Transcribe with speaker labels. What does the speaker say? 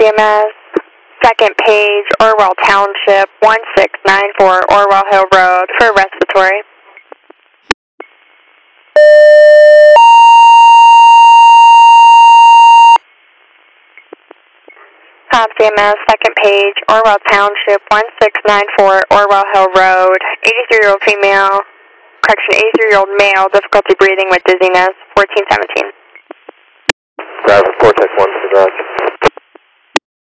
Speaker 1: CMS, second page, Orwell Township, 1694 Orwell Hill Road for respiratory. CMS, second page, Orwell Township, 1694 Orwell Hill Road, 83-year-old female, 83-year-old male, difficulty breathing with dizziness, 1417.
Speaker 2: Driver, Vortex 1 to the garage.